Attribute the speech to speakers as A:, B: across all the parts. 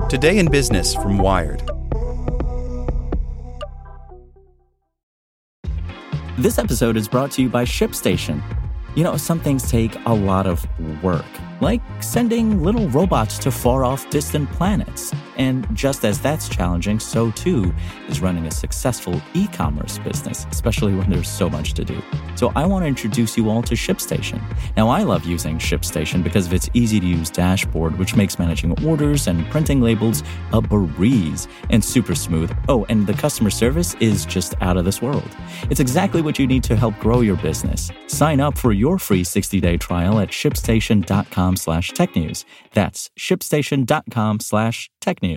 A: Today in Business from Wired.
B: This episode is brought to you by ShipStation. You know, some things take a lot of work, like sending little robots to far-off distant planets. And just as that's challenging, so too is running a successful e-commerce business, especially when there's so much to do. So I want to introduce you all to ShipStation. Now, I love using ShipStation because of its easy-to-use dashboard, which makes managing orders and printing labels a breeze and super smooth. Oh, and the customer service is just out of this world. It's exactly what you need to help grow your business. Sign up for your free 60-day trial at shipstation.com/technews. That's shipstation.com/technews.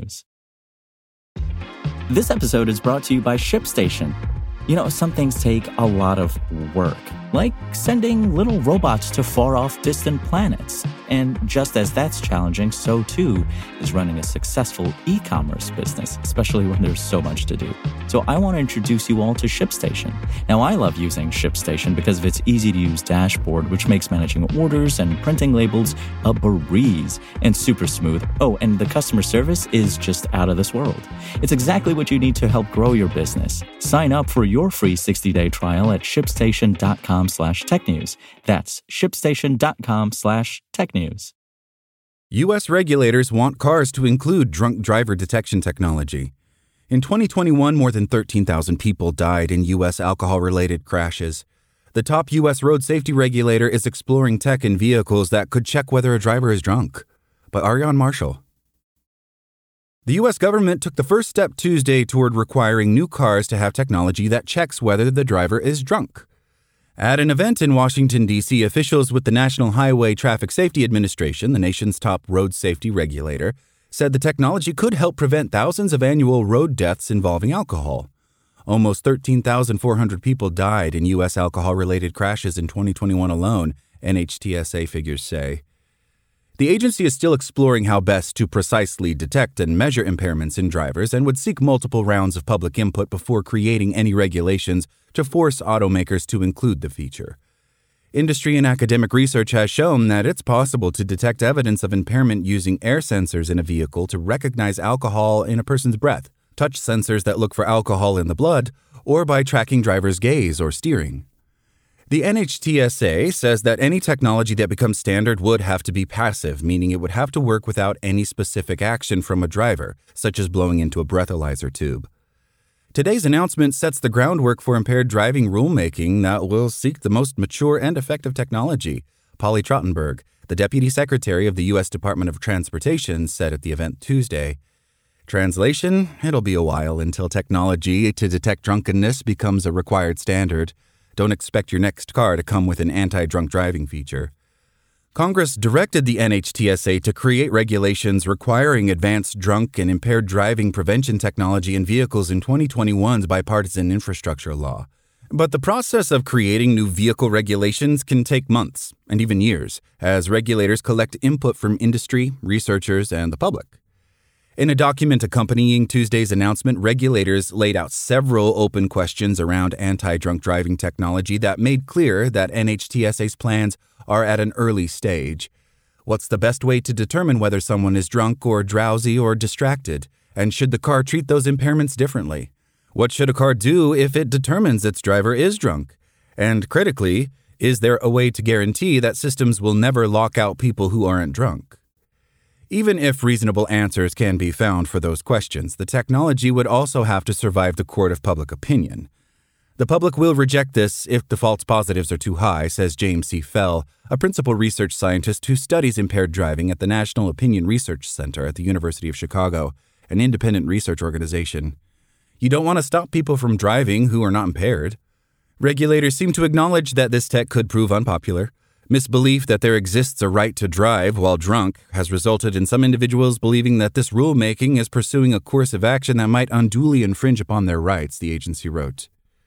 B: This episode is brought to you by ShipStation. You know, some things take a lot of work, like sending little robots to far-off distant planets. And just as that's challenging, so too is running a successful e-commerce business, especially when there's so much to do. So I want to introduce you all to ShipStation. Now, I love using ShipStation because of its easy-to-use dashboard, which makes managing orders and printing labels a breeze and super smooth. Oh, and the customer service is just out of this world. It's exactly what you need to help grow your business. Sign up for your free 60-day trial at shipstation.com/technews. That's shipstation.com/technews.
C: U.S. regulators want cars to include drunk driver detection technology. In 2021, more than 13,000 people died in U.S. alcohol-related crashes. The top U.S. road safety regulator is exploring tech in vehicles that could check whether a driver is drunk. By Ariane Marshall. The U.S. government took the first step Tuesday toward requiring new cars to have technology that checks whether the driver is drunk. At an event in Washington, D.C., officials with the National Highway Traffic Safety Administration, the nation's top road safety regulator, said the technology could help prevent thousands of annual road deaths involving alcohol. Almost 13,400 people died in U.S. alcohol-related crashes in 2021 alone, NHTSA figures say. The agency is still exploring how best to precisely detect and measure impairments in drivers and would seek multiple rounds of public input before creating any regulations to force automakers to include the feature. Industry and academic research has shown that it's possible to detect evidence of impairment using air sensors in a vehicle to recognize alcohol in a person's breath, touch sensors that look for alcohol in the blood, or by tracking drivers' gaze or steering. The NHTSA says that any technology that becomes standard would have to be passive, meaning it would have to work without any specific action from a driver, such as blowing into a breathalyzer tube. Today's announcement sets the groundwork for impaired driving rulemaking that will seek the most mature and effective technology, Polly Trottenberg, the Deputy Secretary of the U.S. Department of Transportation, said at the event Tuesday. Translation, it'll be a while until technology to detect drunkenness becomes a required standard. Don't expect your next car to come with an anti-drunk driving feature. Congress directed the NHTSA to create regulations requiring advanced drunk and impaired driving prevention technology in vehicles in 2021's bipartisan infrastructure law. But the process of creating new vehicle regulations can take months and even years, as regulators collect input from industry, researchers, and the public. In a document accompanying Tuesday's announcement, regulators laid out several open questions around anti-drunk driving technology that made clear that NHTSA's plans are at an early stage. What's the best way to determine whether someone is drunk or drowsy or distracted? And should the car treat those impairments differently? What should a car do if it determines its driver is drunk? And critically, is there a way to guarantee that systems will never lock out people who aren't drunk? Even if reasonable answers can be found for those questions, the technology would also have to survive the court of public opinion. The public will reject this if the false positives are too high, says James C. Fell, a principal research scientist who studies impaired driving at the National Opinion Research Center at the University of Chicago, an independent research organization. You don't want to stop people from driving who are not impaired. Regulators seem to acknowledge that this tech could prove unpopular. Misbelief that there exists a right to drive while drunk has resulted in some individuals believing that this rulemaking is pursuing a course of action that might unduly infringe upon their rights, the agency wrote.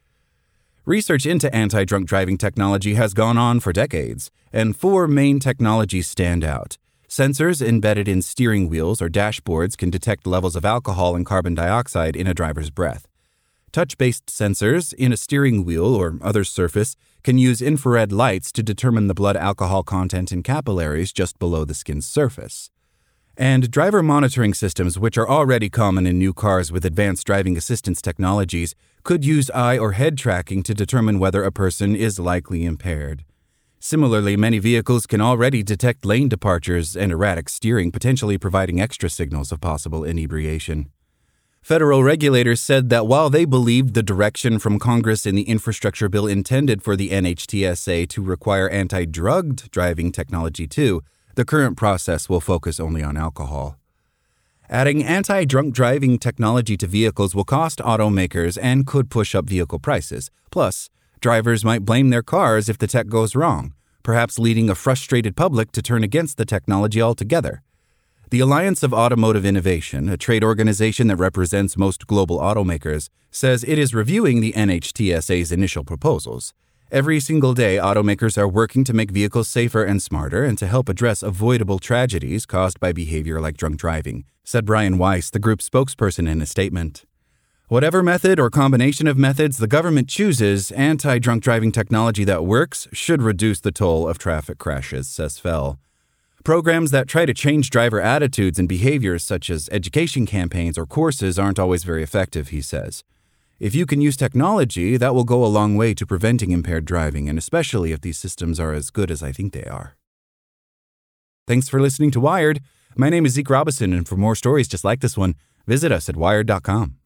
C: Research into anti-drunk driving technology has gone on for decades, and 4 main technologies stand out. Sensors embedded in steering wheels or dashboards can detect levels of alcohol and carbon dioxide in a driver's breath. Touch-based sensors in a steering wheel or other surface can use infrared lights to determine the blood alcohol content in capillaries just below the skin's surface. And driver monitoring systems, which are already common in new cars with advanced driving assistance technologies, could use eye or head tracking to determine whether a person is likely impaired. Similarly, many vehicles can already detect lane departures and erratic steering, potentially providing extra signals of possible inebriation. Federal regulators said that while they believed the direction from Congress in the infrastructure bill intended for the NHTSA to require anti-drugged driving technology too, the current process will focus only on alcohol. Adding anti-drunk driving technology to vehicles will cost automakers and could push up vehicle prices. Plus, drivers might blame their cars if the tech goes wrong, perhaps leading a frustrated public to turn against the technology altogether. The Alliance of Automotive Innovation, a trade organization that represents most global automakers, says it is reviewing the NHTSA's initial proposals. Every single day, automakers are working to make vehicles safer and smarter and to help address avoidable tragedies caused by behavior like drunk driving, said Brian Weiss, the group's spokesperson, in a statement. Whatever method or combination of methods the government chooses, anti-drunk driving technology that works should reduce the toll of traffic crashes, says Fell. Programs that try to change driver attitudes and behaviors, such as education campaigns or courses, aren't always very effective, he says. If you can use technology, that will go a long way to preventing impaired driving, and especially if these systems are as good as I think they are. Thanks for listening to Wired. My name is Zeke Robison, and for more stories just like this one, visit us at wired.com.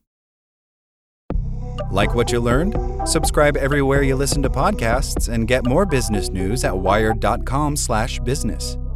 A: Like what you learned? Subscribe everywhere you listen to podcasts and get more business news at wired.com/business.